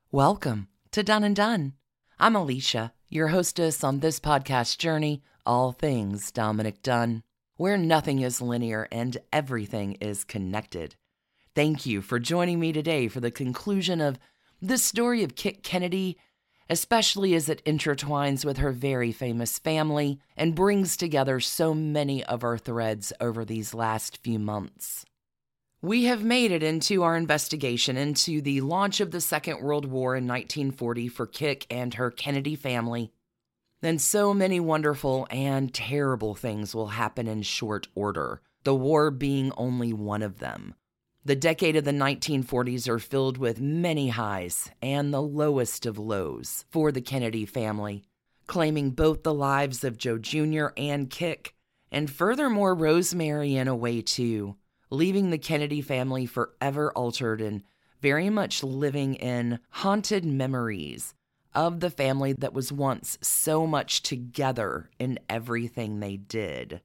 Welcome to Done and Done. I'm Alicia, your hostess on this podcast journey, all things Dominick Dunne, where nothing is linear and everything is connected. Thank you for joining me today for the conclusion of the story of Kit Kennedy, especially as it intertwines with her very famous family and brings together so many of our threads over these last few months. We have made it into our investigation into the launch of the Second World War in 1940 for Kit and her Kennedy family. Then so many wonderful and terrible things will happen in short order, the war being only one of them. The decade of the 1940s are filled with many highs and the lowest of lows for the Kennedy family, claiming both the lives of Joe Jr. and Kit, and furthermore Rosemary in a way too, leaving the Kennedy family forever altered and very much living in haunted memories of the family that was once so much together in everything they did.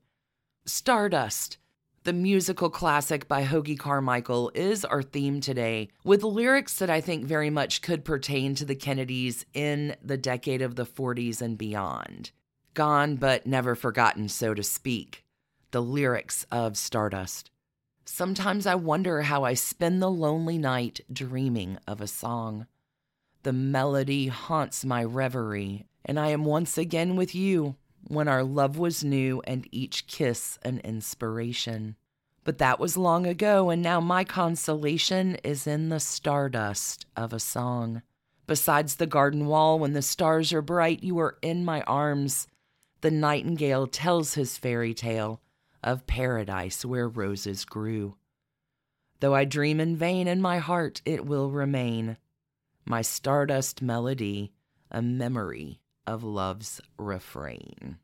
Stardust, the musical classic by Hoagy Carmichael, is our theme today, with lyrics that I think very much could pertain to the Kennedys in the decade of the 40s and beyond. Gone but never forgotten, so to speak. The lyrics of Stardust. Sometimes I wonder how I spend the lonely night dreaming of a song. The melody haunts my reverie, and I am once again with you when our love was new and each kiss an inspiration. But that was long ago, and now my consolation is in the stardust of a song. Besides the garden wall, when the stars are bright, you are in my arms. The nightingale tells his fairy tale of paradise where roses grew. Though I dream in vain, in my heart it will remain, my stardust melody, a memory of love's refrain.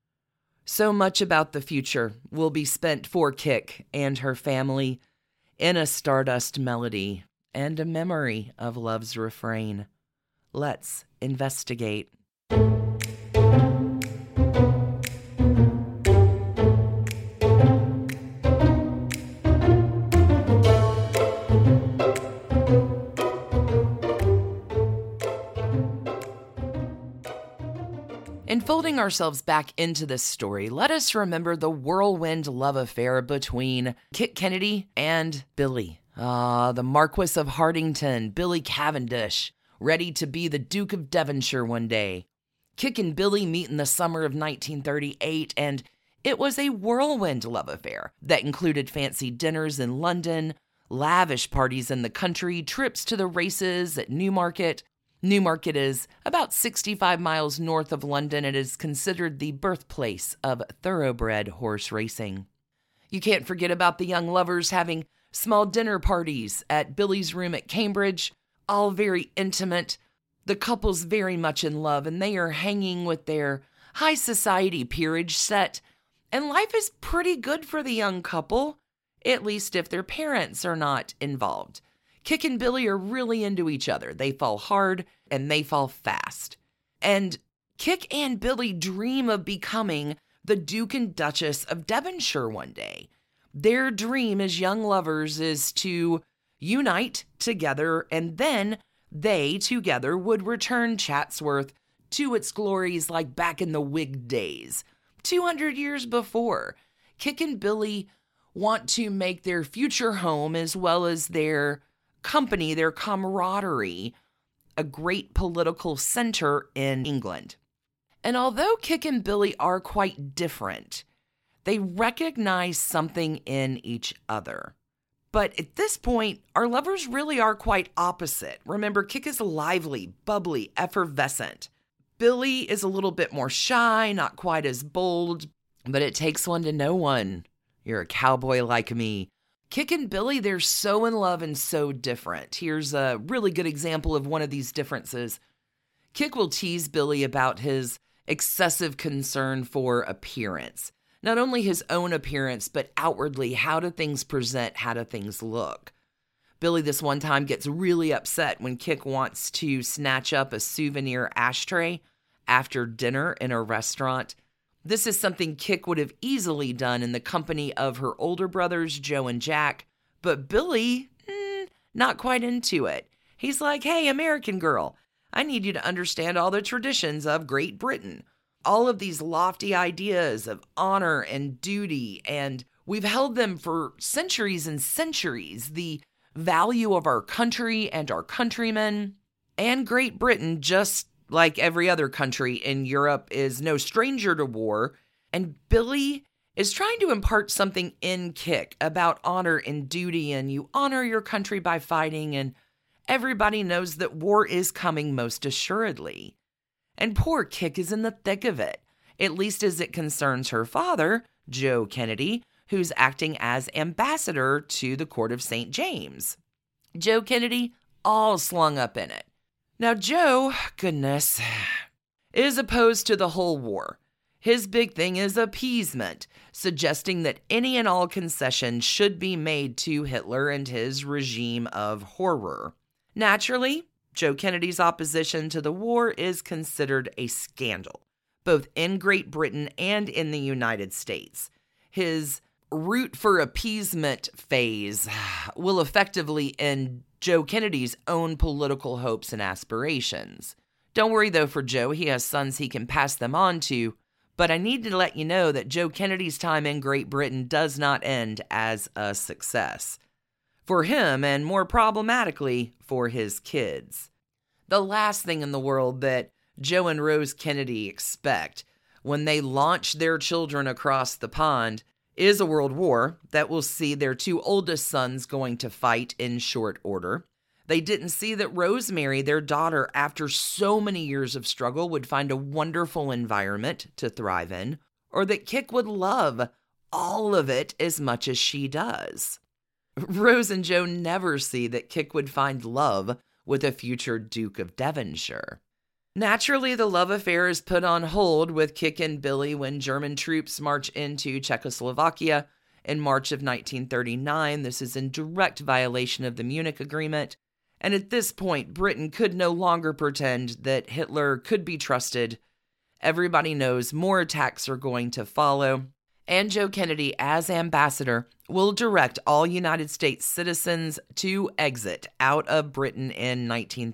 So much about the future will be spent for Kit and her family in a stardust melody and a memory of love's refrain. Let's investigate. In folding ourselves back into this story, let us remember the whirlwind love affair between Kit Kennedy and Billy. The Marquis of Hartington, Billy Cavendish, ready to be the Duke of Devonshire one day. Kit and Billy meet in the summer of 1938, and it was a whirlwind love affair that included fancy dinners in London, lavish parties in the country, trips to the races at Newmarket. Newmarket is about 65 miles north of London. It is considered the birthplace of thoroughbred horse racing. You can't forget about the young lovers having small dinner parties at Billy's room at Cambridge, all very intimate. The couple's very much in love, and they are hanging with their high society peerage set, and life is pretty good for the young couple, at least if their parents are not involved. Kit and Billy are really into each other. They fall hard and they fall fast. And Kit and Billy dream of becoming the Duke and Duchess of Devonshire one day. Their dream as young lovers is to unite together, and then they together would return Chatsworth to its glories like back in the Whig days, 200 years before. Kit and Billy want to make their future home, as well as their company, their camaraderie, a great political center in England. And although Kit and Billy are quite different, they recognize something in each other. But at this point, our lovers really are quite opposite. Remember, Kit is lively, bubbly, effervescent. Billy is a little bit more shy, not quite as bold, but it takes one to know one. You're a cowboy like me. Kit and Billy, they're so in love and so different. Here's a really good example of one of these differences. Kit will tease Billy about his excessive concern for appearance. Not only his own appearance, but outwardly, how do things present, how do things look? Billy this one time gets really upset when Kit wants to snatch up a souvenir ashtray after dinner in a restaurant. This is something Kit would have easily done in the company of her older brothers, Joe and Jack, but Billy, not quite into it. He's like, hey, American girl, I need you to understand all the traditions of Great Britain. All of these lofty ideas of honor and duty, and we've held them for centuries and centuries. The value of our country and our countrymen. And Great Britain, just like every other country in Europe, is no stranger to war. And Billy is trying to impart something in Kick about honor and duty, and you honor your country by fighting, and everybody knows that war is coming most assuredly. And poor Kick is in the thick of it, at least as it concerns her father, Joe Kennedy, who's acting as ambassador to the court of St. James. Joe Kennedy, all slung up in it. Now, Joe, goodness, is opposed to the whole war. His big thing is appeasement, suggesting that any and all concessions should be made to Hitler and his regime of horror. Naturally, Joe Kennedy's opposition to the war is considered a scandal, both in Great Britain and in the United States. His root for appeasement phase will effectively end Joe Kennedy's own political hopes and aspirations. Don't worry though for Joe, he has sons he can pass them on to, but I need to let you know that Joe Kennedy's time in Great Britain does not end as a success. For him, and more problematically, for his kids. The last thing in the world that Joe and Rose Kennedy expect when they launch their children across the pond is a world war that will see their two oldest sons going to fight in short order. They didn't see that Rosemary, their daughter, after so many years of struggle, would find a wonderful environment to thrive in, or that Kick would love all of it as much as she does. Rose and Joe never see that Kick would find love with a future Duke of Devonshire. Naturally, the love affair is put on hold with Kick and Billy when German troops march into Czechoslovakia in March of 1939. This is in direct violation of the Munich Agreement. And at this point, Britain could no longer pretend that Hitler could be trusted. Everybody knows more attacks are going to follow. And Joe Kennedy, as ambassador, will direct all United States citizens to exit out of Britain in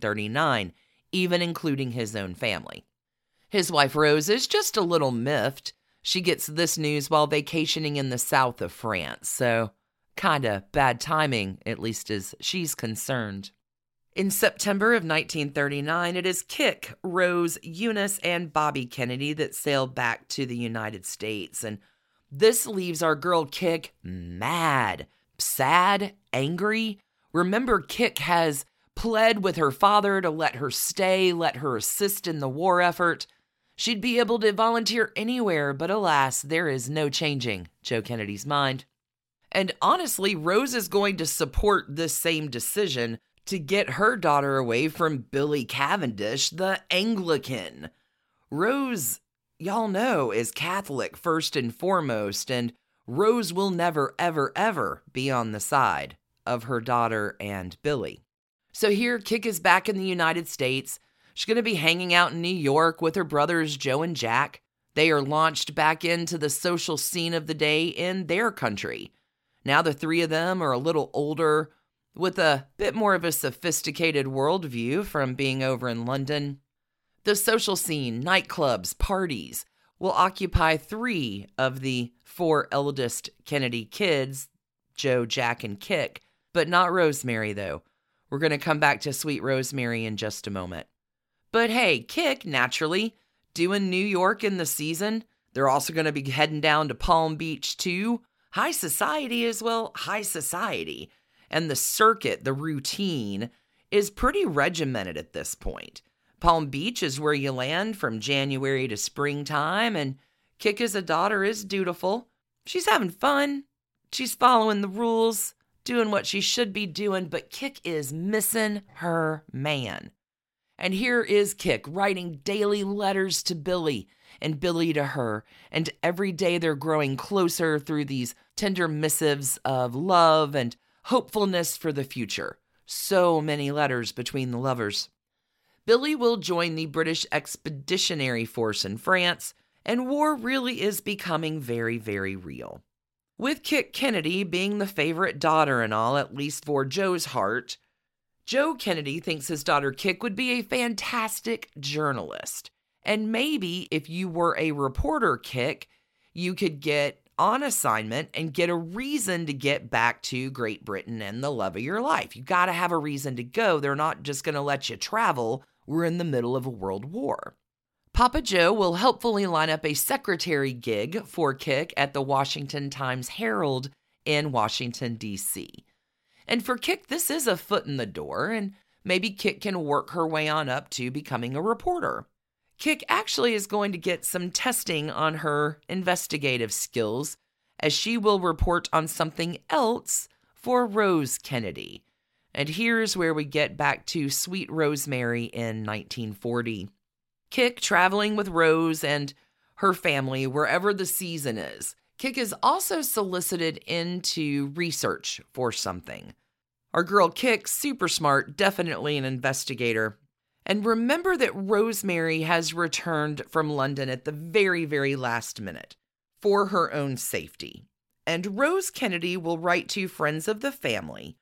1939, even including his own family. His wife Rose is just a little miffed. She gets this news while vacationing in the south of France, so kinda bad timing, at least as she's concerned. In September of 1939, it is Kick, Rose, Eunice, and Bobby Kennedy that sail back to the United States, and this leaves our girl Kick mad, sad, angry. Remember, Kick has pled with her father to let her stay, let her assist in the war effort. She'd be able to volunteer anywhere, but alas, there is no changing Joe Kennedy's mind. And honestly, Rose is going to support this same decision to get her daughter away from Billy Cavendish, the Anglican. Rose, y'all know, is Catholic first and foremost, and Rose will never, ever, ever be on the side of her daughter and Billy. So here, Kick is back in the United States. She's going to be hanging out in New York with her brothers Joe and Jack. They are launched back into the social scene of the day in their country. Now the three of them are a little older, with a bit more of a sophisticated worldview from being over in London. The social scene, nightclubs, parties, will occupy 3 of the 4 eldest Kennedy kids, Joe, Jack, and Kick, but not Rosemary, though. We're going to come back to sweet Rosemary in just a moment. But hey, Kick, naturally, doing New York in the season. They're also going to be heading down to Palm Beach, too. High society as well, high society. And the circuit, the routine, is pretty regimented at this point. Palm Beach is where you land from January to springtime, and Kick as a daughter is dutiful. She's having fun. She's following the rules, doing what she should be doing, but Kick is missing her man. And here is Kick writing daily letters to Billy and Billy to her, and every day they're growing closer through these tender missives of love and hopefulness for the future. So many letters between the lovers. Billy will join the British Expeditionary Force in France, and war really is becoming very, very real. With Kick Kennedy being the favorite daughter and all, at least for Joe's heart, Joe Kennedy thinks his daughter Kik would be a fantastic journalist. And maybe if you were a reporter, Kik, you could get on assignment and get a reason to get back to Great Britain and the love of your life. You got to have a reason to go. They're not just going to let you travel. We're in the middle of a world war. Papa Joe will helpfully line up a secretary gig for Kik at the Washington Times-Herald in Washington, D.C. And for Kik, this is a foot in the door, and maybe Kik can work her way on up to becoming a reporter. Kik actually is going to get some testing on her investigative skills, as she will report on something else for Rose Kennedy. And here's where we get back to Sweet Rosemary in 1940. Kik traveling with Rose and her family wherever the season is. Kik is also solicited into research for something. Our girl Kik, super smart, definitely an investigator. And remember that Rosemary has returned from London at the very, very last minute for her own safety. And Rose Kennedy will write to friends of the family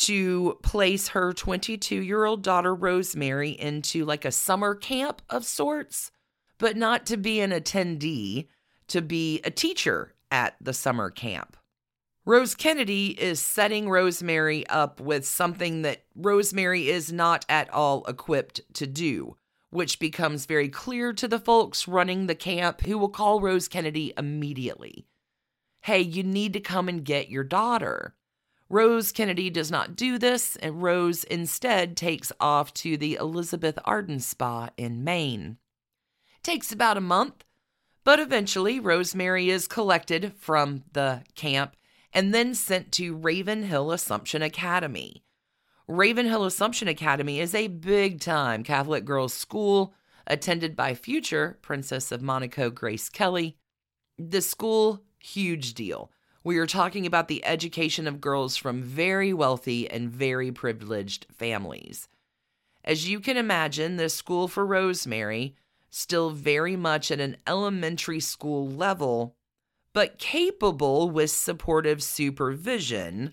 to place her 22-year-old daughter Rosemary into like a summer camp of sorts, but not to be an attendee, to be a teacher at the summer camp. Rose Kennedy is setting Rosemary up with something that Rosemary is not at all equipped to do, which becomes very clear to the folks running the camp, who will call Rose Kennedy immediately. Hey, you need to come and get your daughter. Rose Kennedy does not do this, and Rose instead takes off to the Elizabeth Arden Spa in Maine. Takes about a month, but eventually Rosemary is collected from the camp and then sent to Ravenhill Assumption Academy. Ravenhill Assumption Academy is a big-time Catholic girls' school attended by future Princess of Monaco Grace Kelly. The school, huge deal. We are talking about the education of girls from very wealthy and very privileged families. As you can imagine, this school for Rosemary, still very much at an elementary school level, but capable with supportive supervision.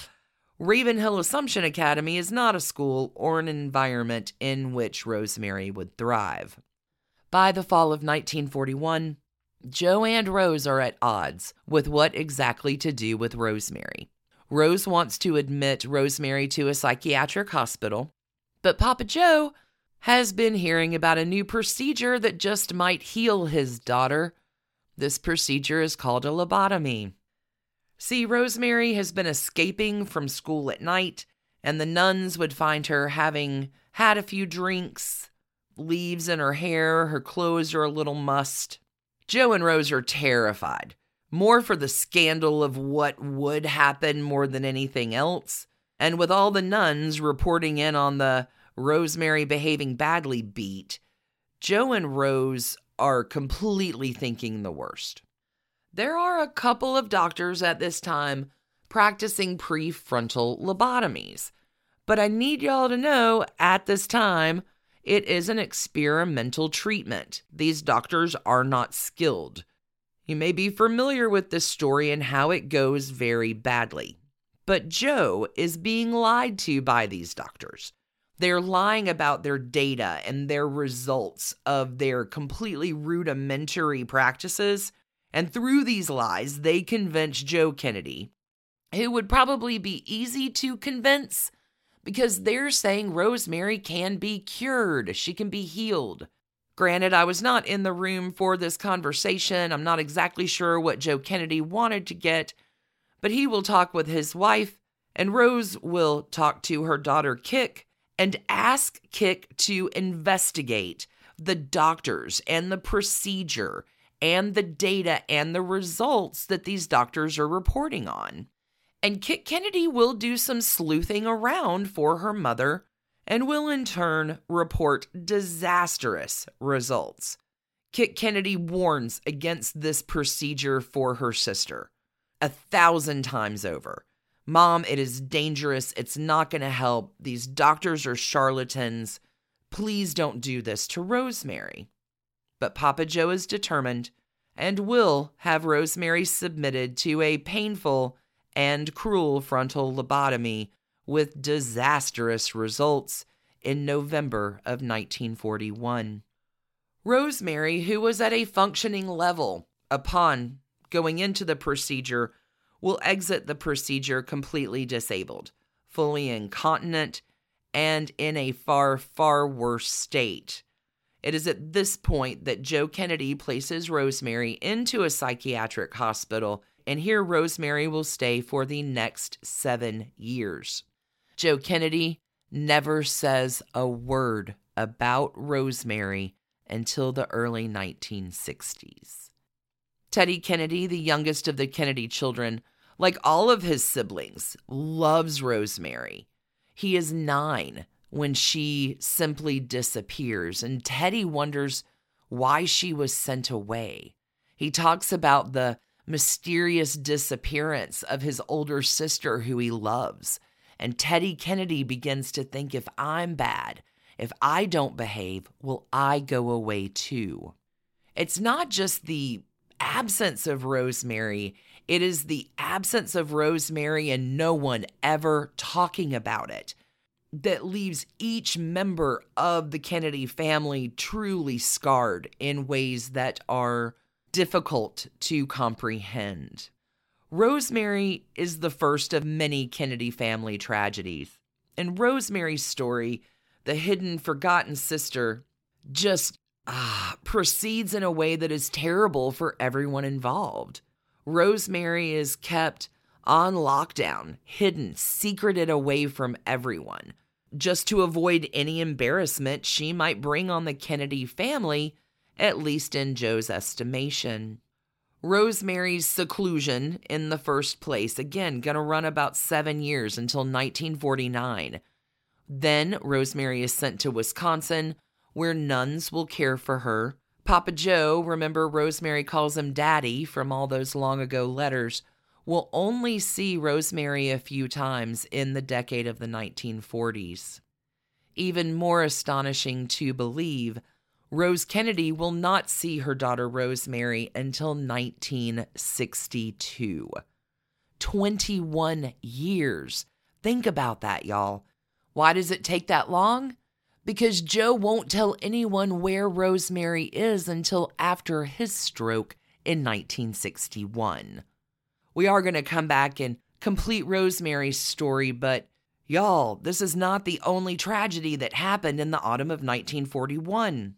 Ravenhill Assumption Academy is not a school or an environment in which Rosemary would thrive. By the fall of 1941, Joe and Rose are at odds with what exactly to do with Rosemary. Rose wants to admit Rosemary to a psychiatric hospital, but Papa Joe has been hearing about a new procedure that just might heal his daughter. This procedure is called a lobotomy. See, Rosemary has been escaping from school at night, and the nuns would find her having had a few drinks, leaves in her hair, her clothes are a little mussed. Joe and Rose are terrified, more for the scandal of what would happen more than anything else. And with all the nuns reporting in on the Rosemary behaving badly beat, Joe and Rose are completely thinking the worst. There are a couple of doctors at this time practicing prefrontal lobotomies, but I need y'all to know at this time, it is an experimental treatment. These doctors are not skilled. You may be familiar with this story and how it goes very badly. But Joe is being lied to by these doctors. They're lying about their data and their results of their completely rudimentary practices. And through these lies, they convince Joe Kennedy, who would probably be easy to convince because they're saying Rosemary can be cured. She can be healed. Granted, I was not in the room for this conversation. I'm not exactly sure what Joe Kennedy wanted to get, but he will talk with his wife, and Rose will talk to her daughter Kik and ask Kik to investigate the doctors and the procedure and the data and the results that these doctors are reporting on. And Kik Kennedy will do some sleuthing around for her mother and will in turn report disastrous results. Kik Kennedy warns against this procedure for her sister 1,000 times over. Mom, it is dangerous. It's not going to help. These doctors are charlatans. Please don't do this to Rosemary. But Papa Joe is determined and will have Rosemary submitted to a painful and cruel frontal lobotomy with disastrous results in November of 1941. Rosemary, who was at a functioning level upon going into the procedure, will exit the procedure completely disabled, fully incontinent, and in a far, far worse state. It is at this point that Joe Kennedy places Rosemary into a psychiatric hospital, and here Rosemary will stay for the next 7 years. Joe Kennedy never says a word about Rosemary until the early 1960s. Teddy Kennedy, the youngest of the Kennedy children, like all of his siblings, loves Rosemary. He is 9 when she simply disappears, and Teddy wonders why she was sent away. He talks about the mysterious disappearance of his older sister who he loves, and Teddy Kennedy begins to think, if I'm bad, if I don't behave, will I go away too? It's not just the absence of Rosemary, it is the absence of Rosemary and no one ever talking about it that leaves each member of the Kennedy family truly scarred in ways that are difficult to comprehend. Rosemary is the first of many Kennedy family tragedies. And Rosemary's story, the hidden, forgotten sister, just proceeds in a way that is terrible for everyone involved. Rosemary is kept on lockdown, hidden, secreted away from everyone, just to avoid any embarrassment she might bring on the Kennedy family, at least in Joe's estimation. Rosemary's seclusion in the first place, again, going to run about 7 years until 1949. Then Rosemary is sent to Wisconsin, where nuns will care for her. Papa Joe, remember Rosemary calls him Daddy from all those long ago letters, will only see Rosemary a few times in the decade of the 1940s. Even more astonishing to believe, Rose Kennedy will not see her daughter Rosemary until 1962. 21 years. Think about that, y'all. Why does it take that long? Because Joe won't tell anyone where Rosemary is until after his stroke in 1961. We are going to come back and complete Rosemary's story, but y'all, this is not the only tragedy that happened in the autumn of 1941.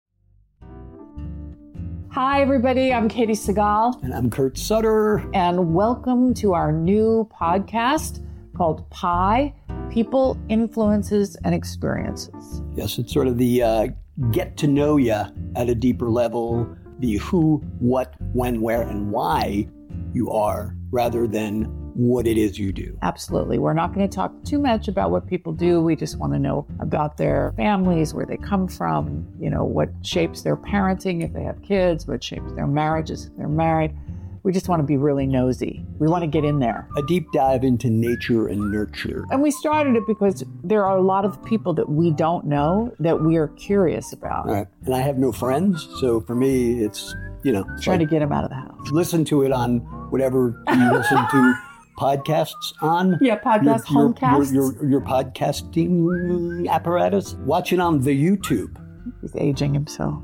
Hi, everybody. I'm Katie Segal. And I'm Kurt Sutter. And welcome to our new podcast called PIE, People, Influences, and Experiences. Yes, it's sort of the get to know you at a deeper level, the who, what, when, where, and why you are, rather than what it is you do. Absolutely. We're not going to talk too much about what people do. We just want to know about their families, where they come from, what shapes their parenting if they have kids, what shapes their marriages if they're married. We just want to be really nosy. We want to get in there. A deep dive into nature and nurture. And we started it because there are a lot of people that we don't know that we are curious about. Right. And I have no friends, so for me, it's, trying to get them out of the house. Listen to it on whatever you listen to podcasts on. Yeah, homecasts. Your podcasting apparatus. Watch it on the YouTube. He's aging himself.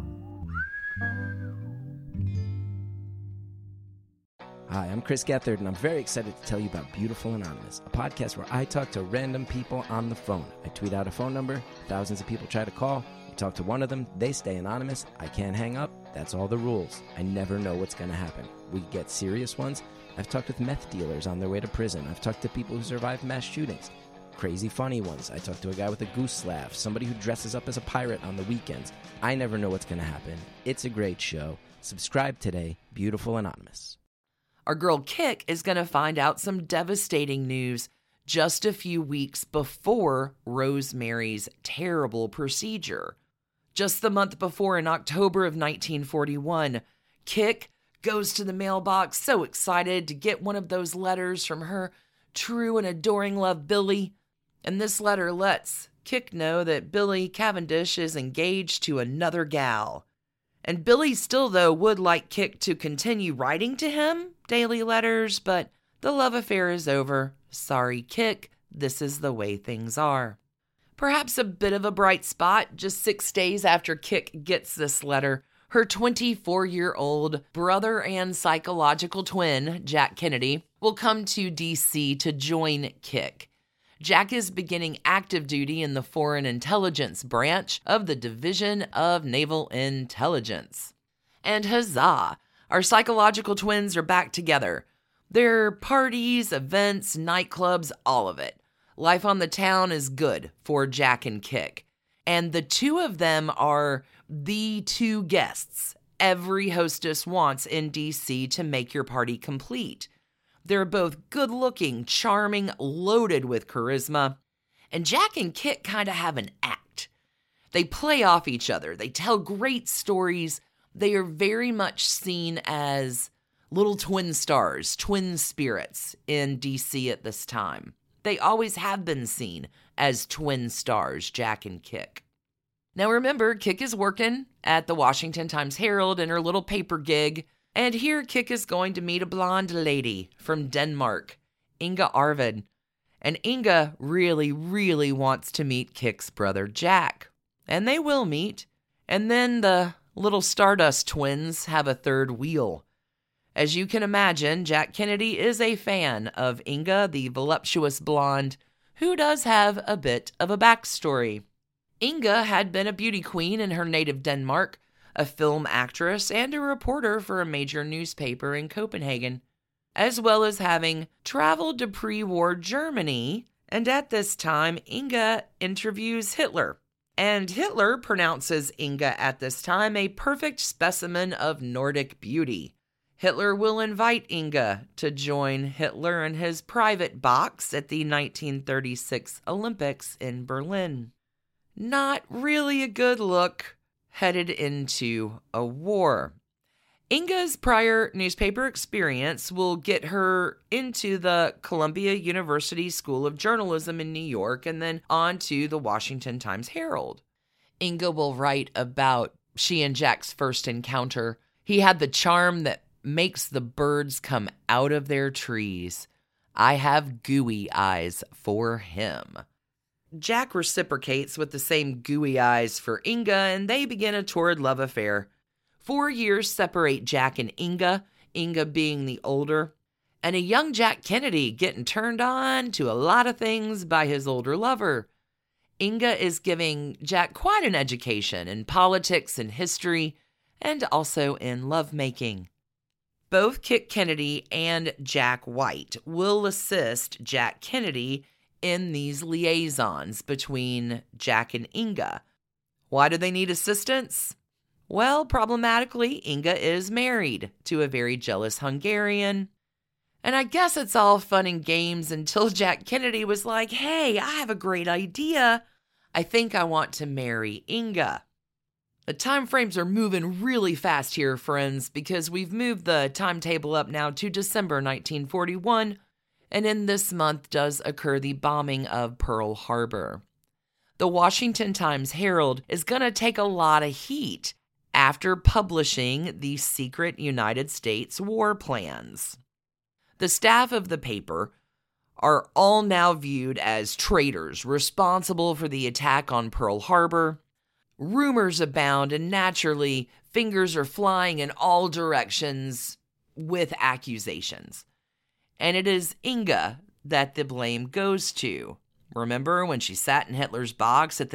Hi, I'm Chris Gethard, and I'm very excited to tell you about Beautiful Anonymous, a podcast where I talk to random people on the phone. I tweet out a phone number, thousands of people try to call. I talk to one of them, they stay anonymous, I can't hang up, that's all the rules. I never know what's going to happen. We get serious ones. I've talked with meth dealers on their way to prison. I've talked to people who survived mass shootings. Crazy funny ones. I talked to a guy with a goose laugh, somebody who dresses up as a pirate on the weekends. I never know what's going to happen. It's a great show. Subscribe today, Beautiful Anonymous. Our girl Kik is going to find out some devastating news just a few weeks before Rosemary's terrible procedure. Just the month before, in October of 1941, Kik goes to the mailbox so excited to get one of those letters from her true and adoring love, Billy. And this letter lets Kik know that Billy Cavendish is engaged to another gal. And Billy still, though, would like Kik to continue writing to him daily letters, but the love affair is over. Sorry, Kik, this is the way things are. Perhaps a bit of a bright spot, just 6 days after Kik gets this letter, her 24-year-old brother and psychological twin, Jack Kennedy, will come to D.C. to join Kik. Jack is beginning active duty in the Foreign Intelligence Branch of the Division of Naval Intelligence. And huzzah! Our psychological twins are back together. Their parties, events, nightclubs, all of it. Life on the town is good for Jack and Kik. And the two of them are the two guests every hostess wants in D.C. to make your party complete. They're both good-looking, charming, loaded with charisma. And Jack and Kik kind of have an act. They play off each other. They tell great stories. They are very much seen as little twin stars, twin spirits in D.C. at this time. They always have been seen as twin stars, Jack and Kik. Now remember, Kik is working at the Washington Times-Herald in her little paper gig, and here Kik is going to meet a blonde lady from Denmark, Inga Arvid. And Inga really, really wants to meet Kik's brother Jack. And they will meet, and then the little Stardust twins have a third wheel. As you can imagine, Jack Kennedy is a fan of Inga, the voluptuous blonde, who does have a bit of a backstory. Inga had been a beauty queen in her native Denmark, a film actress, and a reporter for a major newspaper in Copenhagen, as well as having traveled to pre-war Germany, and at this time, Inga interviews Hitler. And Hitler pronounces Inga at this time a perfect specimen of Nordic beauty. Hitler will invite Inga to join Hitler in his private box at the 1936 Olympics in Berlin. Not really a good look headed into a war. Inga's prior newspaper experience will get her into the Columbia University School of Journalism in New York and then on to the Washington Times-Herald. Inga will write about she and Jack's first encounter. He had the charm that makes the birds come out of their trees. I have gooey eyes for him. Jack reciprocates with the same gooey eyes for Inga, and they begin a torrid love affair. 4 years separate Jack and Inga being the older, and a young Jack Kennedy getting turned on to a lot of things by his older lover. Inga is giving Jack quite an education in politics and history, and also in lovemaking. Both Kik Kennedy and Jack White will assist Jack Kennedy in these liaisons between Jack and Inga. Why do they need assistance? Well, problematically, Inga is married to a very jealous Hungarian. And I guess it's all fun and games until Jack Kennedy was like, hey, I have a great idea. I think I want to marry Inga. The time frames are moving really fast here, friends, because we've moved the timetable up now to December 1941, and in this month does occur the bombing of Pearl Harbor. The Washington Times-Herald is going to take a lot of heat after publishing the secret United States war plans. The staff of the paper are all now viewed as traitors responsible for the attack on Pearl Harbor. Rumors abound, and naturally, fingers are flying in all directions with accusations. And it is Inga that the blame goes to. Remember when she sat in Hitler's box at the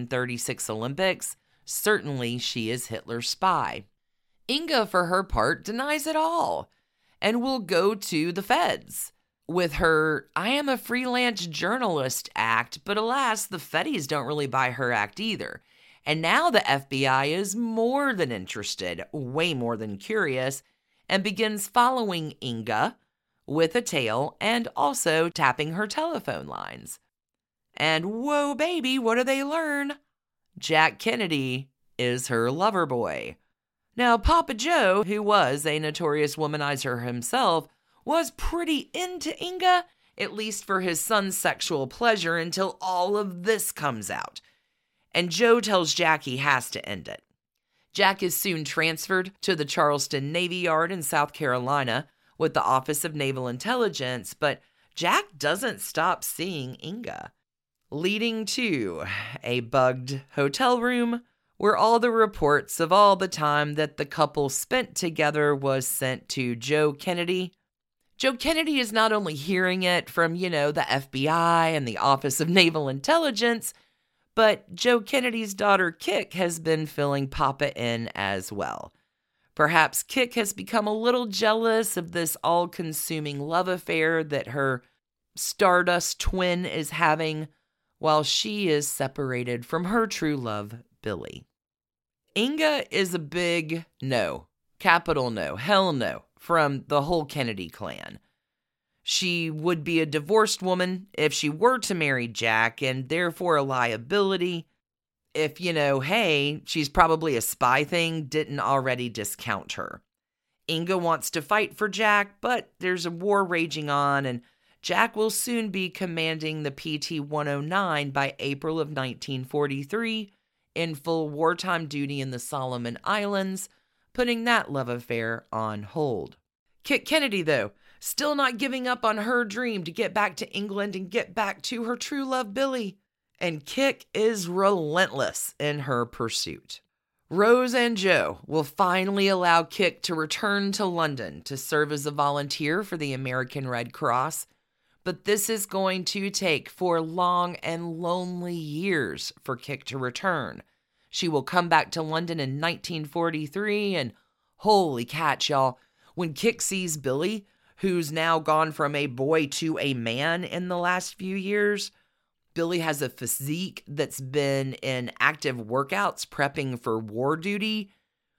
1936 Olympics? Certainly she is Hitler's spy. Inga, for her part, denies it all and will go to the feds with her I am a freelance journalist act, but alas, the Feddies don't really buy her act either. And now the FBI is more than interested, way more than curious, and begins following Inga with a tail and also tapping her telephone lines. And whoa, baby, what do they learn? Jack Kennedy is her lover boy. Now, Papa Joe, who was a notorious womanizer himself, was pretty into Inga, at least for his son's sexual pleasure, until all of this comes out. And Joe tells Jack he has to end it. Jack is soon transferred to the Charleston Navy Yard in South Carolina with the Office of Naval Intelligence, but Jack doesn't stop seeing Inga, leading to a bugged hotel room where all the reports of all the time that the couple spent together was sent to Joe Kennedy. Joe Kennedy is not only hearing it from, the FBI and the Office of Naval Intelligence, but Joe Kennedy's daughter Kik has been filling Papa in as well. Perhaps Kik has become a little jealous of this all-consuming love affair that her Stardust twin is having while she is separated from her true love, Billy. Inga is a big no, capital no, hell no, from the whole Kennedy clan. She would be a divorced woman if she were to marry Jack, and therefore a liability if, hey, she's probably a spy thing, didn't already discount her. Inga wants to fight for Jack, but there's a war raging on, and Jack will soon be commanding the PT-109 by April of 1943 in full wartime duty in the Solomon Islands, putting that love affair on hold. Kit Kennedy, though, still not giving up on her dream to get back to England and get back to her true love, Billy. And Kik is relentless in her pursuit. Rose and Joe will finally allow Kik to return to London to serve as a volunteer for the American Red Cross, but this is going to take 4 long and lonely years for Kik to return. She will come back to London in 1943, and holy catch, y'all, when Kik sees Billy, who's now gone from a boy to a man in the last few years, Billy has a physique that's been in active workouts prepping for war duty.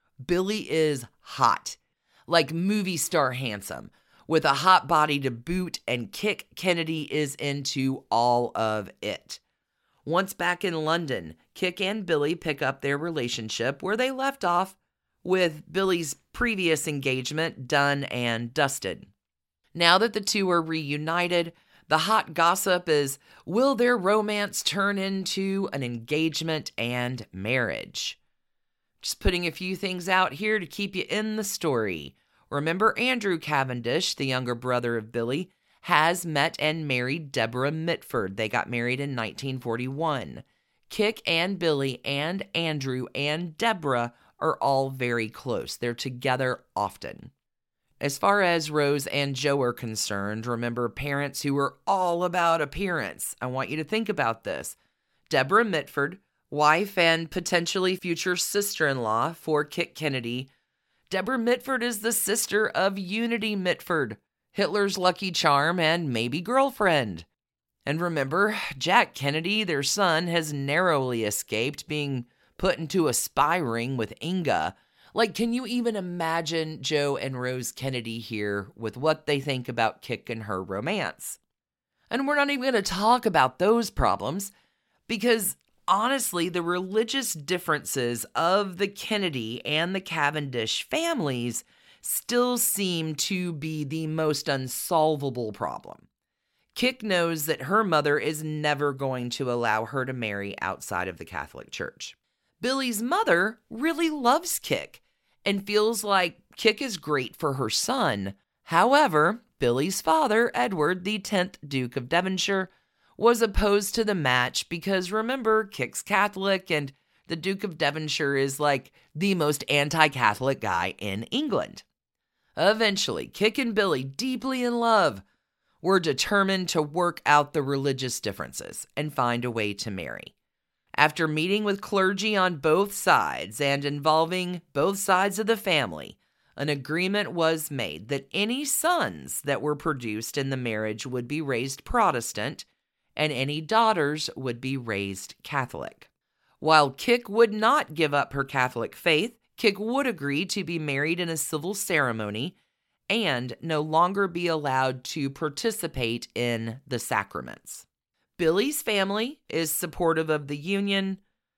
Billy is hot, like movie star handsome, with a hot body to boot, and Kik Kennedy is into all of it. Once back in London, Kik and Billy pick up their relationship where they left off, with Billy's previous engagement done and dusted. Now that the two are reunited, the hot gossip is, will their romance turn into an engagement and marriage? Just putting a few things out here to keep you in the story. Remember, Andrew Cavendish, the younger brother of Billy, has met and married Deborah Mitford. They got married in 1941. Kik and Billy and Andrew and Deborah are all very close. They're together often. As far as Rose and Joe are concerned, remember, parents who are all about appearance. I want you to think about this. Deborah Mitford, wife and potentially future sister-in-law for Kit Kennedy. Deborah Mitford is the sister of Unity Mitford, Hitler's lucky charm and maybe girlfriend. And remember, Jack Kennedy, their son, has narrowly escaped being put into a spy ring with Inga. Like, can you even imagine Joe and Rose Kennedy here with what they think about Kik and her romance? And we're not even going to talk about those problems because, honestly, the religious differences of the Kennedy and the Cavendish families still seem to be the most unsolvable problem. Kik knows that her mother is never going to allow her to marry outside of the Catholic Church. Billy's mother really loves Kik and feels like Kik is great for her son. However, Billy's father, Edward, the 10th Duke of Devonshire, was opposed to the match because, remember, Kik's Catholic and the Duke of Devonshire is like the most anti-Catholic guy in England. Eventually, Kik and Billy, deeply in love, were determined to work out the religious differences and find a way to marry. After meeting with clergy on both sides and involving both sides of the family, an agreement was made that any sons that were produced in the marriage would be raised Protestant and any daughters would be raised Catholic. While Kik would not give up her Catholic faith, Kik would agree to be married in a civil ceremony and no longer be allowed to participate in the sacraments. Billy's family is supportive of the union.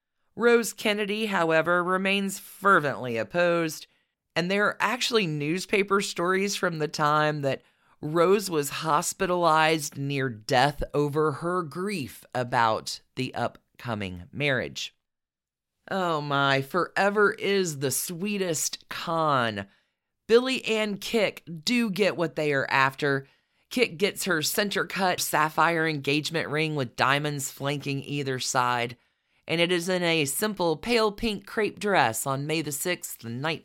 Rose Kennedy, however, remains fervently opposed, and there are actually newspaper stories from the time that Rose was hospitalized near death over her grief about the upcoming marriage. Oh my, forever is the sweetest con. Billy and Kik do get what they are after. Kit gets her center-cut sapphire engagement ring with diamonds flanking either side, and it is in a simple pale pink crepe dress on May the 6th,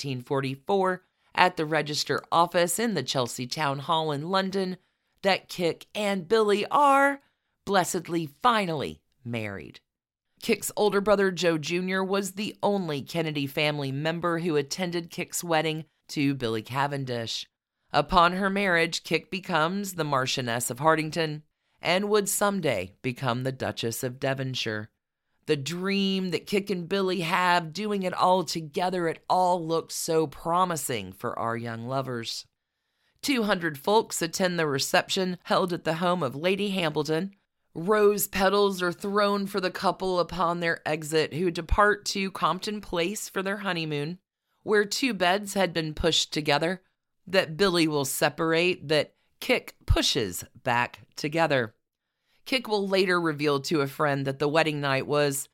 1944, at the Register office in the Chelsea Town Hall in London, that Kit and Billy are, blessedly, finally married. Kit's older brother, Joe Jr., was the only Kennedy family member who attended Kit's wedding to Billy Cavendish. Upon her marriage, Kit becomes the Marchioness of Hartington and would someday become the Duchess of Devonshire. The dream that Kit and Billy have, doing it all together, it all looked so promising for our young lovers. 200 folks attend the reception held at the home of Lady Hambleton. Rose petals are thrown for the couple upon their exit, who depart to Compton Place for their honeymoon, where 2 beds had been pushed together, that Billy will separate, that Kit pushes back together. Kit will later reveal to a friend that the wedding night was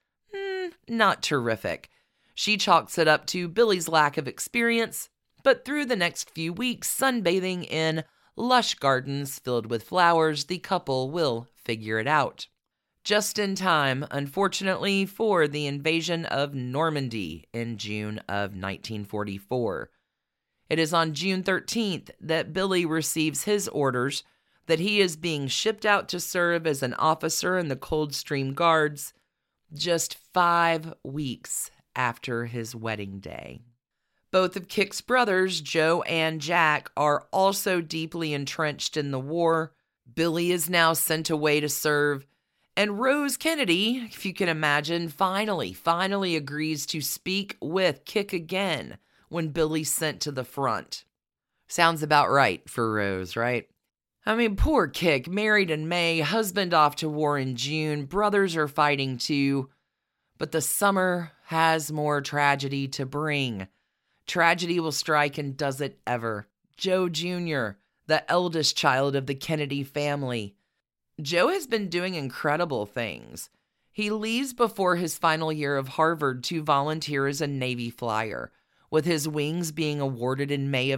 not terrific. She chalks it up to Billy's lack of experience, but through the next few weeks sunbathing in lush gardens filled with flowers, the couple will figure it out. Just in time, unfortunately, for the invasion of Normandy in June of 1944. It is on June 13th that Billy receives his orders that he is being shipped out to serve as an officer in the Coldstream Guards just 5 weeks after his wedding day. Both of Kit's brothers, Joe and Jack, are also deeply entrenched in the war. Billy is now sent away to serve, and Rose Kennedy, if you can imagine, finally agrees to speak with Kit again when Billy's sent to the front. Sounds about right for Rose, right? I mean, poor Kit, married in May, husband off to war in June, brothers are fighting too. But the summer has more tragedy to bring. Tragedy will strike, and does it ever. Joe Jr., the eldest child of the Kennedy family. Joe has been doing incredible things. He leaves before his final year of Harvard to volunteer as a Navy flyer, with his wings being awarded in May of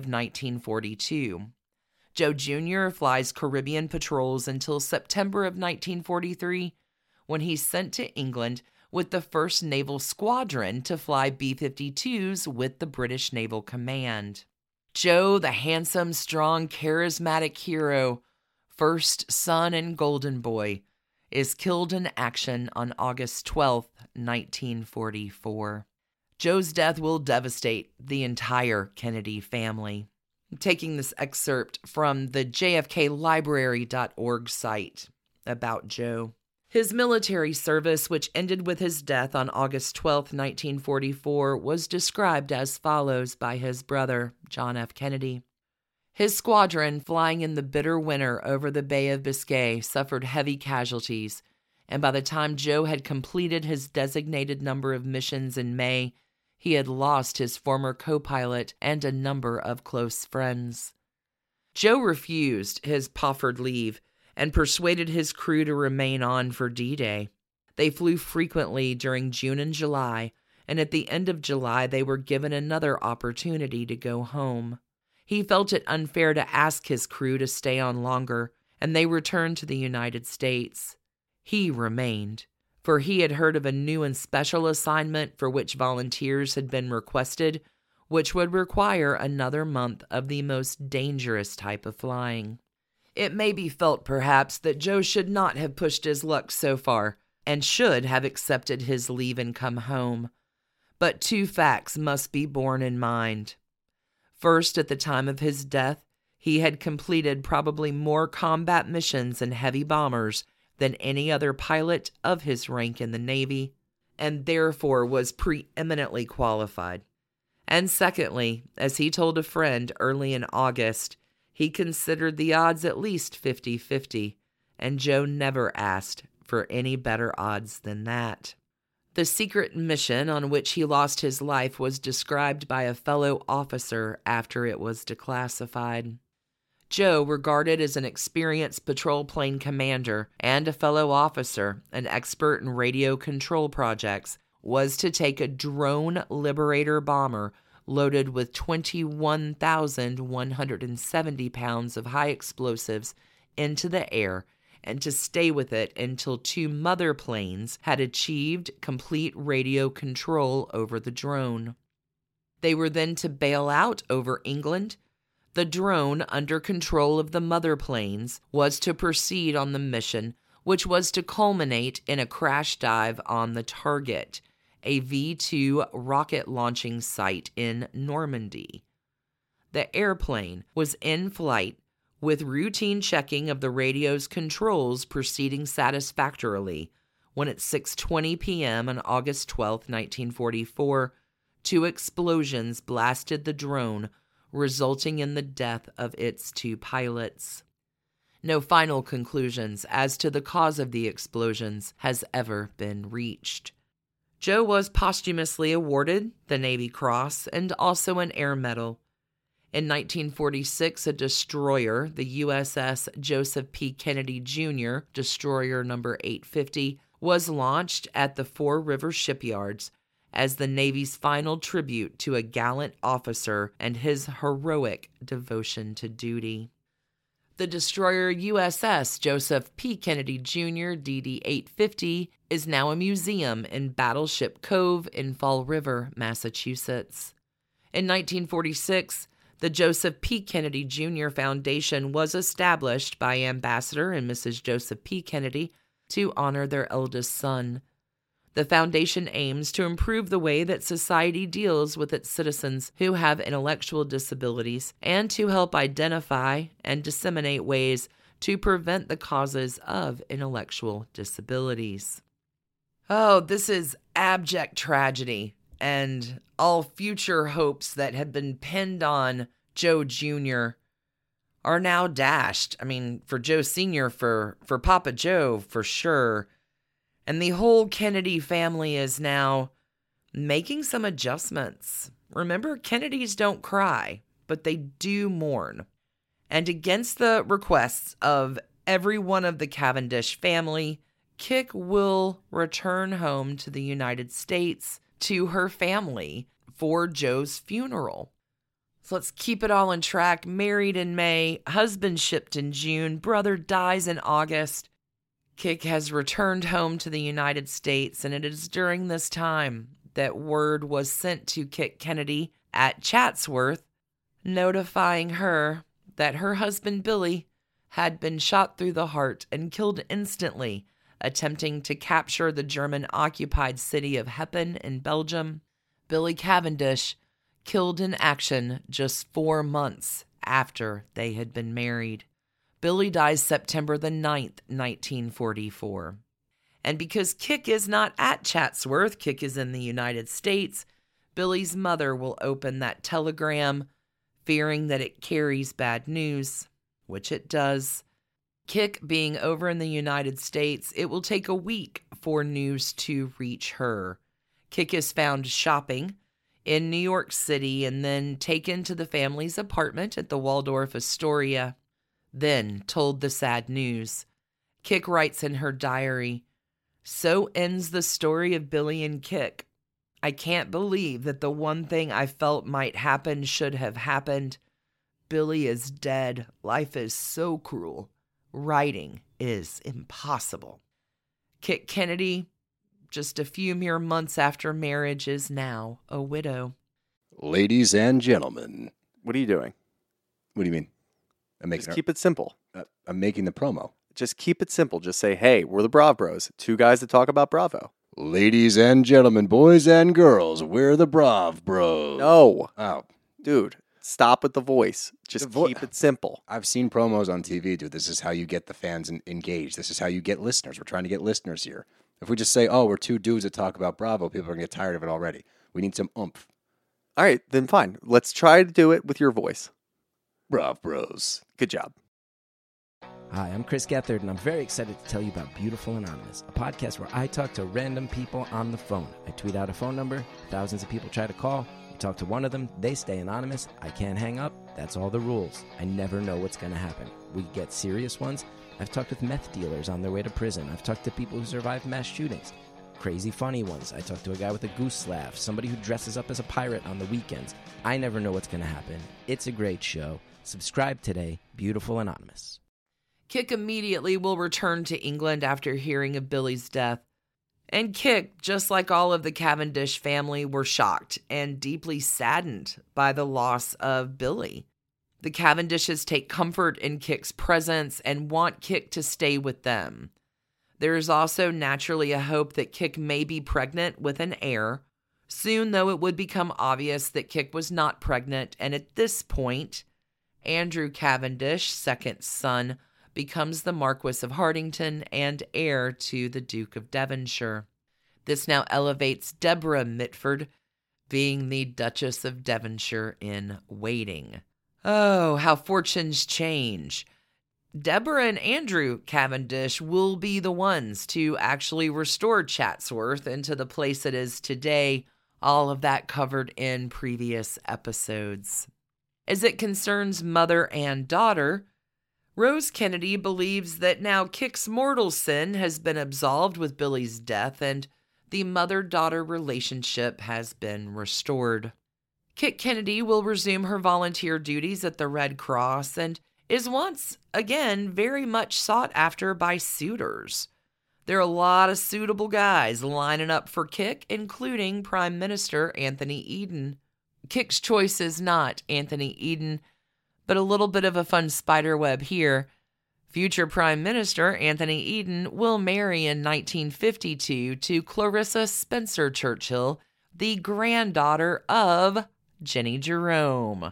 1942. Joe Jr. flies Caribbean patrols until September of 1943, when he's sent to England with the 1st Naval Squadron to fly B-52s with the British Naval Command. Joe, the handsome, strong, charismatic hero, first son and golden boy, is killed in action on August 12, 1944. Joe's death will devastate the entire Kennedy family. I'm taking this excerpt from the jfklibrary.org site about Joe. His military service, which ended with his death on August 12, 1944, was described as follows by his brother, John F. Kennedy. His squadron, flying in the bitter winter over the Bay of Biscay, suffered heavy casualties, and by the time Joe had completed his designated number of missions in May, he had lost his former co-pilot and a number of close friends. Joe refused his proffered leave and persuaded his crew to remain on for D-Day. They flew frequently during June and July, and at the end of July they were given another opportunity to go home. He felt it unfair to ask his crew to stay on longer, and they returned to the United States. He remained, for he had heard of a new and special assignment for which volunteers had been requested, which would require another month of the most dangerous type of flying. It may be felt, perhaps, that Joe should not have pushed his luck so far, and should have accepted his leave and come home. But 2 facts must be borne in mind. First, at the time of his death, he had completed probably more combat missions and heavy bombers than any other pilot of his rank in the Navy, and therefore was preeminently qualified. And secondly, as he told a friend early in August, he considered the odds at least 50-50, and Joe never asked for any better odds than that. The secret mission on which he lost his life was described by a fellow officer after it was declassified. Joe, regarded as an experienced patrol plane commander and a fellow officer, an expert in radio control projects, was to take a drone Liberator bomber loaded with 21,170 pounds of high explosives into the air and to stay with it until 2 mother planes had achieved complete radio control over the drone. They were then to bail out over England. The drone, under control of the mother planes, was to proceed on the mission, which was to culminate in a crash dive on the target, a V-2 rocket launching site in Normandy. The airplane was in flight with routine checking of the radio's controls proceeding satisfactorily when at 6:20 p.m. on August 12, 1944, 2 explosions blasted the drone, resulting in the death of its 2 pilots. No final conclusions as to the cause of the explosions has ever been reached. Joe was posthumously awarded the Navy Cross and also an Air Medal. In 1946, a destroyer, the USS Joseph P. Kennedy Jr., destroyer number 850, was launched at the Four River Shipyards as the Navy's final tribute to a gallant officer and his heroic devotion to duty. The destroyer USS Joseph P. Kennedy Jr., DD-850, is now a museum in Battleship Cove in Fall River, Massachusetts. In 1946, the Joseph P. Kennedy Jr. Foundation was established by Ambassador and Mrs. Joseph P. Kennedy to honor their eldest son. The foundation aims to improve the way that society deals with its citizens who have intellectual disabilities and to help identify and disseminate ways to prevent the causes of intellectual disabilities. Oh, this is abject tragedy, and all future hopes that had been pinned on Joe Jr. are now dashed. I mean, for Joe Sr., for Papa Joe, for sure. And the whole Kennedy family is now making some adjustments. Remember, Kennedys don't cry, but they do mourn. And against the requests of every one of the Cavendish family, Kik will return home to the United States to her family for Joe's funeral. So let's keep it all on track. Married in May, husband shipped in June, brother dies in August. Kik has returned home to the United States, and it is during this time that word was sent to Kik Kennedy at Chatsworth, notifying her that her husband Billy had been shot through the heart and killed instantly, attempting to capture the German-occupied city of Heppen in Belgium. Billy Cavendish killed in action just 4 months after they had been married. Billy dies September the 9th, 1944. And because Kik is not at Chatsworth, Kik is in the United States, Billy's mother will open that telegram, fearing that it carries bad news, which it does. Kik being over in the United States, it will take a week for news to reach her. Kik is found shopping in New York City and then taken to the family's apartment at the Waldorf Astoria. Then told the sad news. Kik writes in her diary, "So ends the story of Billy and Kik. I can't believe that the one thing I felt might happen should have happened. Billy is dead. Life is so cruel. Writing is impossible." Kik Kennedy, just a few mere months after marriage, is now a widow. Ladies and gentlemen. What are you doing? What do you mean? Just keep it simple. I'm making the promo. Just keep it simple. Just say, hey, we're the Brav Bros. 2 guys that talk about Bravo. Ladies and gentlemen, boys and girls, we're the Brav Bros. No. Oh. Dude, stop with the voice. Just keep it simple. I've seen promos on TV, dude. This is how you get the fans engaged. This is how you get listeners. We're trying to get listeners here. If we just say, oh, we're 2 dudes that talk about Bravo, people are going to get tired of it already. We need some oomph. All right, then fine. Let's try to do it with your voice. Brav Bros. Good job. Hi, I'm Chris Gethard, and I'm very excited to tell you about Beautiful Anonymous, a podcast where I talk to random people on the phone. I tweet out a phone number, thousands of people try to call. I talk to one of them, they stay anonymous, I can't hang up, that's all the rules. I never know what's going to happen. We get serious ones. I've talked with meth dealers on their way to prison. I've talked to people who survived mass shootings. Crazy funny ones. I talked to a guy with a goose laugh, somebody who dresses up as a pirate on the weekends. I never know what's going to happen. It's a great show. Subscribe today, Beautiful Anonymous. Kik immediately will return to England after hearing of Billy's death. And Kik, just like all of the Cavendish family, were shocked and deeply saddened by the loss of Billy. The Cavendishes take comfort in Kik's presence and want Kik to stay with them. There is also naturally a hope that Kik may be pregnant with an heir. Soon, though, it would become obvious that Kik was not pregnant, and at this point, Andrew Cavendish, second son, becomes the Marquis of Hartington and heir to the Duke of Devonshire. This now elevates Deborah Mitford, being the Duchess of Devonshire in waiting. Oh, how fortunes change. Deborah and Andrew Cavendish will be the ones to actually restore Chatsworth into the place it is today. All of that covered in previous episodes. As it concerns mother and daughter, Rose Kennedy believes that now Kik's mortal sin has been absolved with Billy's death and the mother-daughter relationship has been restored. Kik Kennedy will resume her volunteer duties at the Red Cross and is once again very much sought after by suitors. There are a lot of suitable guys lining up for Kik, including Prime Minister Anthony Eden. Kik's choice is not Anthony Eden, but a little bit of a fun spiderweb here. Future Prime Minister Anthony Eden will marry in 1952 to Clarissa Spencer Churchill, the granddaughter of Jenny Jerome.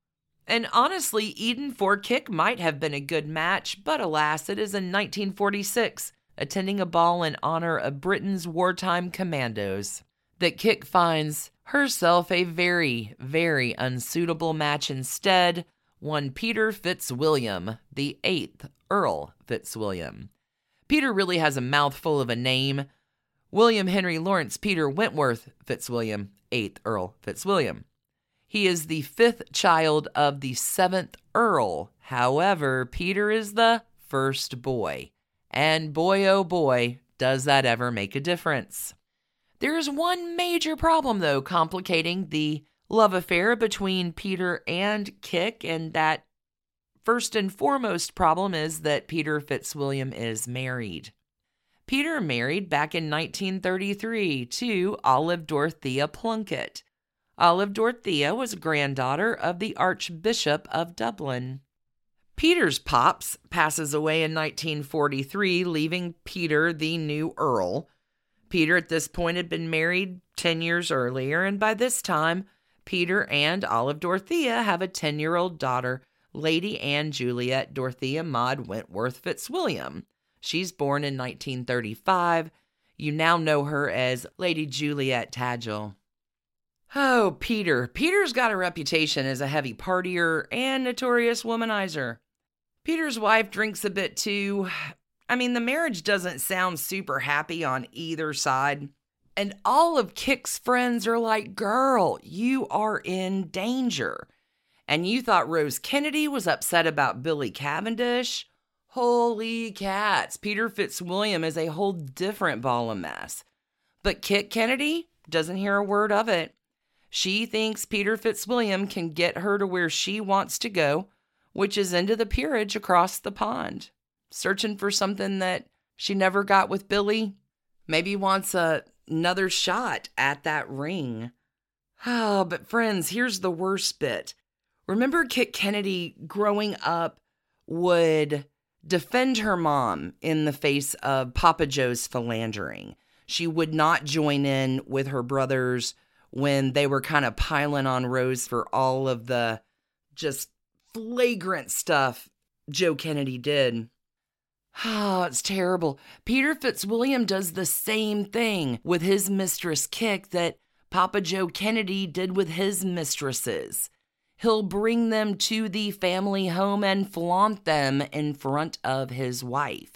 And honestly, Eden for Kik might have been a good match, but alas, it is in 1946, attending a ball in honor of Britain's wartime commandos, that Kik finds herself a very, very unsuitable match instead, one Peter Fitzwilliam, the 8th Earl Fitzwilliam. Peter really has a mouthful of a name. William Henry Lawrence Peter Wentworth Fitzwilliam, 8th Earl Fitzwilliam. He is the 5th child of the 7th Earl. However, Peter is the first boy. And boy, oh boy, does that ever make a difference. There is one major problem, though, complicating the love affair between Peter and Kik, and that first and foremost problem is that Peter Fitzwilliam is married. Peter married back in 1933 to Olive Dorothea Plunkett. Olive Dorothea was granddaughter of the Archbishop of Dublin. Peter's pops passes away in 1943, leaving Peter the new Earl. Peter at this point had been married 10 years earlier, and by this time, Peter and Olive Dorothea have a 10-year-old daughter, Lady Anne Juliet Dorothea Maud Wentworth Fitzwilliam. She's born in 1935. You now know her as Lady Juliet Tagel. Oh, Peter. Peter's got a reputation as a heavy partier and notorious womanizer. Peter's wife drinks a bit too. The marriage doesn't sound super happy on either side. And all of Kik's friends are like, girl, you are in danger. And you thought Rose Kennedy was upset about Billy Cavendish? Holy cats, Peter Fitzwilliam is a whole different ball of mess. But Kik Kennedy doesn't hear a word of it. She thinks Peter Fitzwilliam can get her to where she wants to go, which is into the peerage across the pond. Searching for something that she never got with Billy. Maybe wants another shot at that ring. Oh, but friends, here's the worst bit. Remember Kik Kennedy growing up would defend her mom in the face of Papa Joe's philandering. She would not join in with her brothers when they were kind of piling on Rose for all of the just flagrant stuff Joe Kennedy did. Oh, it's terrible. Peter Fitzwilliam does the same thing with his mistress Kik that Papa Joe Kennedy did with his mistresses. He'll bring them to the family home and flaunt them in front of his wife.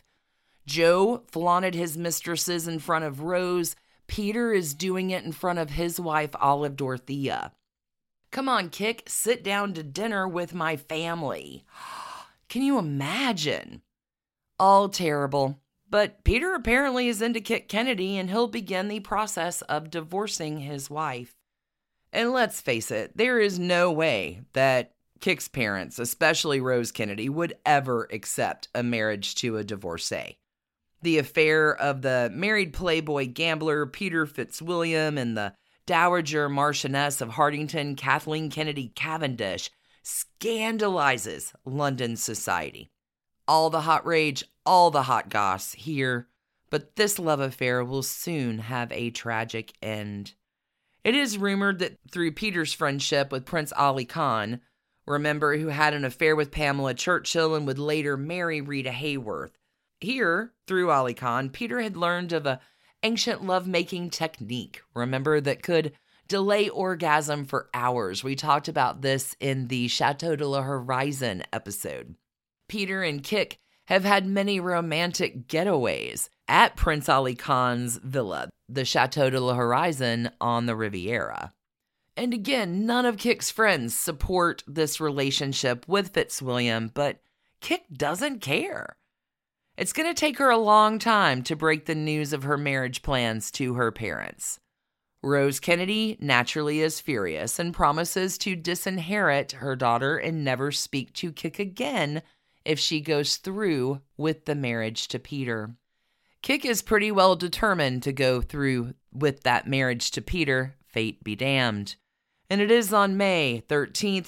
Joe flaunted his mistresses in front of Rose. Peter is doing it in front of his wife, Olive Dorothea. Come on, Kik, sit down to dinner with my family. Can you imagine? All terrible. But Peter apparently is into Kik Kennedy, and he'll begin the process of divorcing his wife. And let's face it, there is no way that Kick's parents, especially Rose Kennedy, would ever accept a marriage to a divorcee. The affair of the married playboy gambler Peter Fitzwilliam and the Dowager Marchioness of Hartington, Kathleen Kennedy Cavendish, scandalizes London society. All the hot rage, all the hot goss here, but this love affair will soon have a tragic end. It is rumored that through Peter's friendship with Prince Ali Khan, remember, who had an affair with Pamela Churchill and would later marry Rita Hayworth. Here, through Ali Khan, Peter had learned of an ancient lovemaking technique, remember, that could delay orgasm for hours. We talked about this in the Chateau de la Horizon episode. Peter and Kick have had many romantic getaways at Prince Ali Khan's villa, the Chateau de la Horizon on the Riviera. And again, none of Kick's friends support this relationship with Fitzwilliam, but Kick doesn't care. It's going to take her a long time to break the news of her marriage plans to her parents. Rose Kennedy naturally is furious and promises to disinherit her daughter and never speak to Kick again if she goes through with the marriage to Peter. Kick is pretty well determined to go through with that marriage to Peter, fate be damned. And it is on May 13th,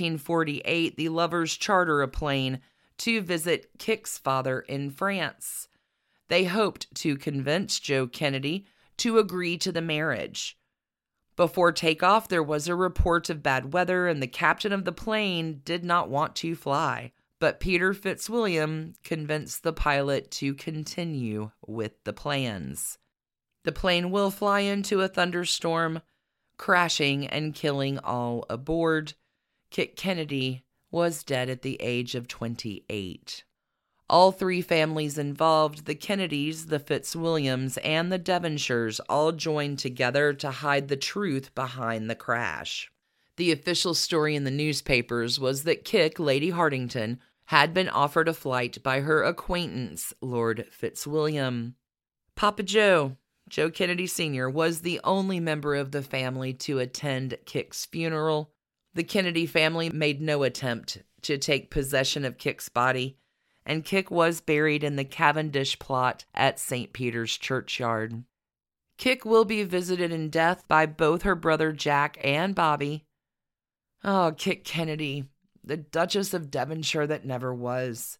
1948, the lovers charter a plane to visit Kick's father in France. They hoped to convince Joe Kennedy to agree to the marriage. Before takeoff, there was a report of bad weather, and the captain of the plane did not want to fly. But Peter Fitzwilliam convinced the pilot to continue with the plans. The plane will fly into a thunderstorm, crashing and killing all aboard. Kick Kennedy was dead at the age of 28. All three families involved, the Kennedys, the Fitzwilliams, and the Devonshires, all joined together to hide the truth behind the crash. The official story in the newspapers was that Kick, Lady Hartington, had been offered a flight by her acquaintance, Lord Fitzwilliam. Papa Joe Kennedy Sr., was the only member of the family to attend Kick's funeral. The Kennedy family made no attempt to take possession of Kick's body, and Kick was buried in the Cavendish plot at St. Peter's Churchyard. Kick will be visited in death by both her brother Jack and Bobby. Oh, Kick Kennedy, the Duchess of Devonshire that never was.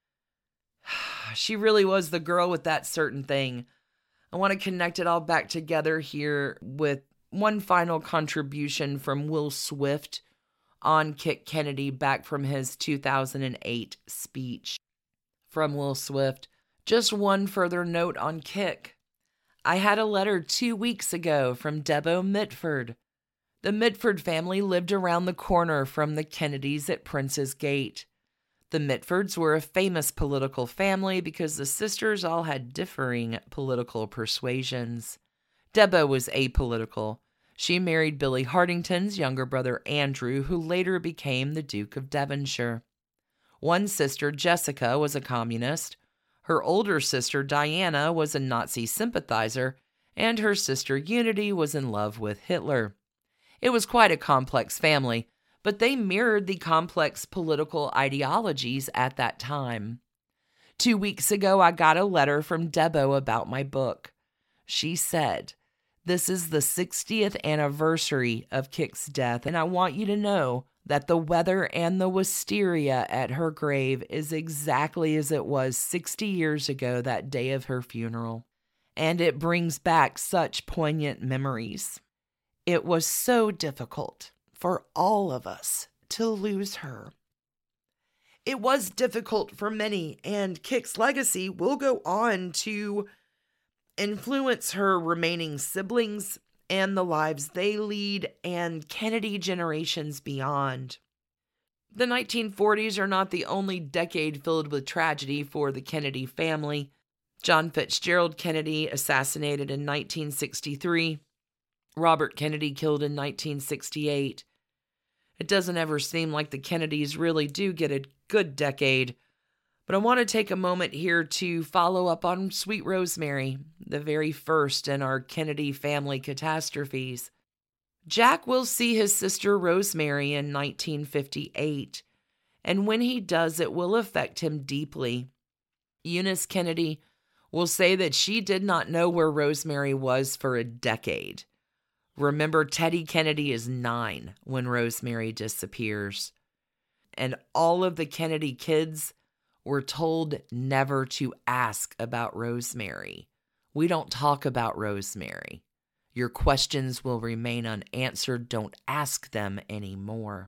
She really was the girl with that certain thing. I want to connect it all back together here with one final contribution from Will Swift on Kick Kennedy back from his 2008 speech. From Will Swift, just one further note on Kick. I had a letter 2 weeks ago from Debo Mitford. The Mitford family lived around the corner from the Kennedys at Prince's Gate. The Mitfords were a famous political family because the sisters all had differing political persuasions. Debo was apolitical. She married Billy Hartington's younger brother Andrew, who later became the Duke of Devonshire. One sister, Jessica, was a communist. Her older sister, Diana, was a Nazi sympathizer, and her sister, Unity, was in love with Hitler. It was quite a complex family, but they mirrored the complex political ideologies at that time. 2 weeks ago, I got a letter from Debo about my book. She said, "This is the 60th anniversary of Kick's death, and I want you to know that the weather and the wisteria at her grave is exactly as it was 60 years ago that day of her funeral. And it brings back such poignant memories. It was so difficult for all of us to lose her. It was difficult for many, and Kick's legacy will go on to influence her remaining siblings and the lives they lead and Kennedy generations beyond. The 1940s are not the only decade filled with tragedy for the Kennedy family. John Fitzgerald Kennedy assassinated in 1963. Robert Kennedy killed in 1968. It doesn't ever seem like the Kennedys really do get a good decade. But I want to take a moment here to follow up on Sweet Rosemary, the very first in our Kennedy family catastrophes. Jack will see his sister Rosemary in 1958, and when he does, it will affect him deeply. Eunice Kennedy will say that she did not know where Rosemary was for a decade. Remember, Teddy Kennedy is 9 when Rosemary disappears. And all of the Kennedy kids were told never to ask about Rosemary. We don't talk about Rosemary. Your questions will remain unanswered. Don't ask them anymore.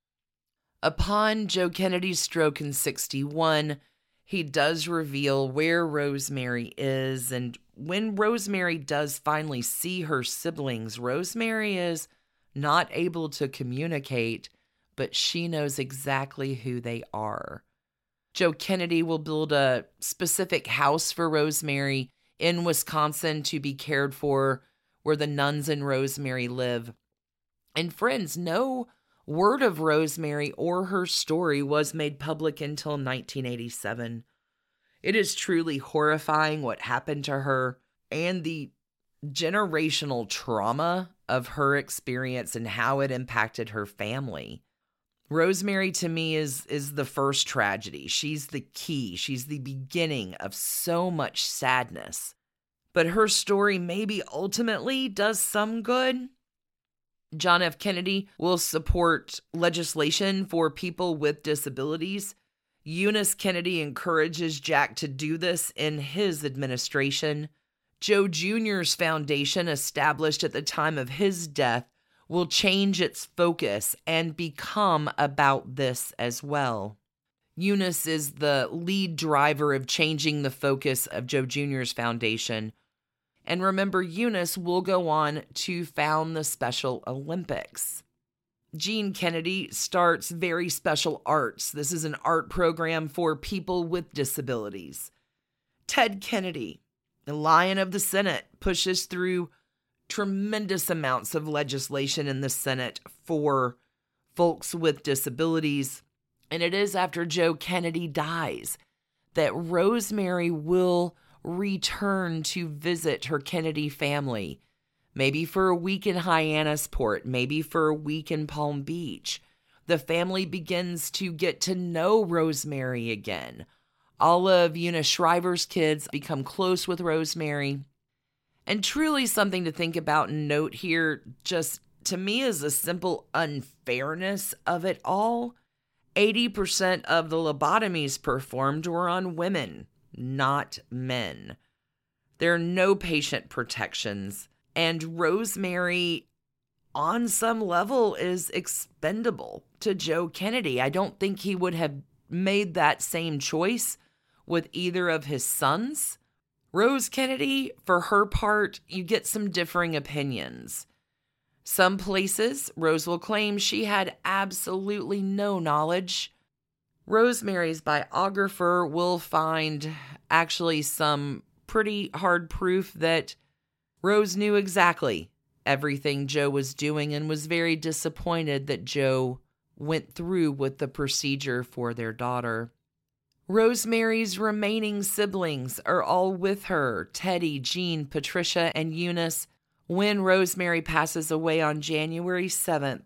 Upon Joe Kennedy's stroke in 1961, he does reveal where Rosemary is. And when Rosemary does finally see her siblings, Rosemary is not able to communicate, but she knows exactly who they are. Joe Kennedy will build a specific house for Rosemary in Wisconsin to be cared for, where the nuns and Rosemary live. And friends, no word of Rosemary or her story was made public until 1987. It is truly horrifying what happened to her and the generational trauma of her experience and how it impacted her family. Rosemary, to me, is the first tragedy. She's the key. She's the beginning of so much sadness. But her story maybe ultimately does some good. John F. Kennedy will support legislation for people with disabilities. Eunice Kennedy encourages Jack to do this in his administration. Joe Jr.'s foundation, established at the time of his death, will change its focus and become about this as well. Eunice is the lead driver of changing the focus of Joe Jr.'s foundation. And remember, Eunice will go on to found the Special Olympics. Gene Kennedy starts Very Special Arts. This is an art program for people with disabilities. Ted Kennedy, the Lion of the Senate, pushes through tremendous amounts of legislation in the Senate for folks with disabilities. And it is after Joe Kennedy dies that Rosemary will return to visit her Kennedy family, maybe for a week in Hyannisport, maybe for a week in Palm Beach. The family begins to get to know Rosemary again. All of Eunice Shriver's kids become close with Rosemary. And truly something to think about and note here, just to me, is the simple unfairness of it all. 80% of the lobotomies performed were on women, not men. There are no patient protections, and Rosemary, on some level, is expendable to Joe Kennedy. I don't think he would have made that same choice with either of his sons. Rose Kennedy, for her part, you get some differing opinions. Some places, Rose will claim she had absolutely no knowledge. Rosemary's biographer will find actually some pretty hard proof that Rose knew exactly everything Joe was doing and was very disappointed that Joe went through with the procedure for their daughter. Rosemary's remaining siblings are all with her, Teddy, Jean, Patricia, and Eunice, when Rosemary passes away on January 7th,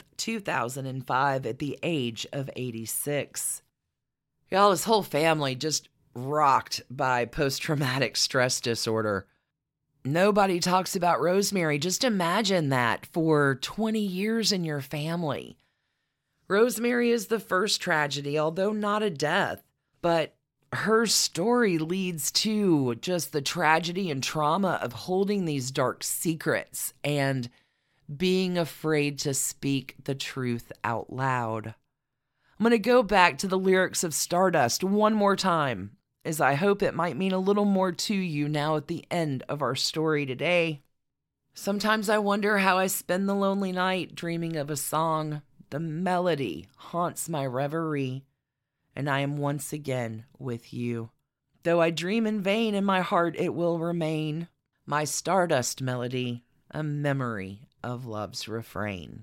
2005 at the age of 86. Y'all, his whole family just rocked by post-traumatic stress disorder. Nobody talks about Rosemary. Just imagine that for 20 years in your family. Rosemary is the first tragedy, although not a death. But her story leads to just the tragedy and trauma of holding these dark secrets and being afraid to speak the truth out loud. I'm going to go back to the lyrics of Stardust one more time, as I hope it might mean a little more to you now at the end of our story today. Sometimes I wonder how I spend the lonely night dreaming of a song. The melody haunts my reverie, and I am once again with you. Though I dream in vain, in my heart it will remain, my Stardust melody, a memory of love's refrain.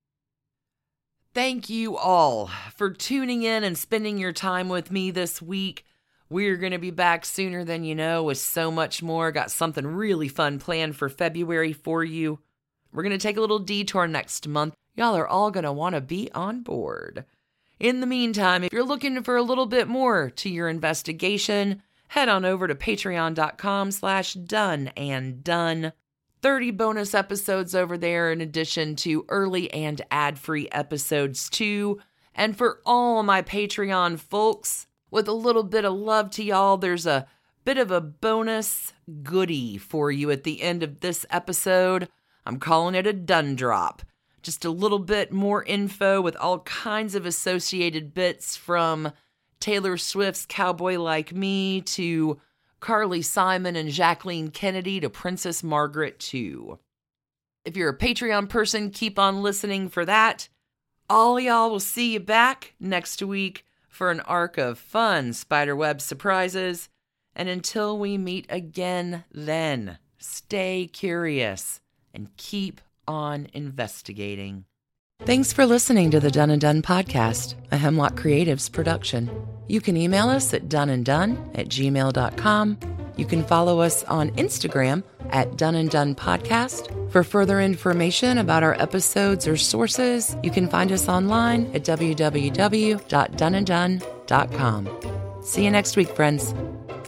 Thank you all for tuning in and spending your time with me this week. We're going to be back sooner than you know with so much more. Got something really fun planned for February for you. We're going to take a little detour next month. Y'all are all going to want to be on board. In the meantime, if you're looking for a little bit more to your investigation, head on over to patreon.com/doneanddone. 30 bonus episodes over there in addition to early and ad-free episodes too. And for all my Patreon folks, with a little bit of love to y'all, there's a bit of a bonus goodie for you at the end of this episode. I'm calling it a Done Drop. Just a little bit more info with all kinds of associated bits from Taylor Swift's Cowboy Like Me to Carly Simon and Jacqueline Kennedy to Princess Margaret too. If you're a Patreon person, keep on listening for that. All y'all will see you back next week for an arc of fun spiderweb surprises. And until we meet again then, stay curious and keep on investigating. Thanks for listening to the Done and Done podcast, a Hemlock Creatives production. You can email us at doneanddone@gmail.com. You can follow us on Instagram at Done and Done Podcast. For further information about our episodes or sources, you can find us online at www.doneanddone.com. See you next week, friends.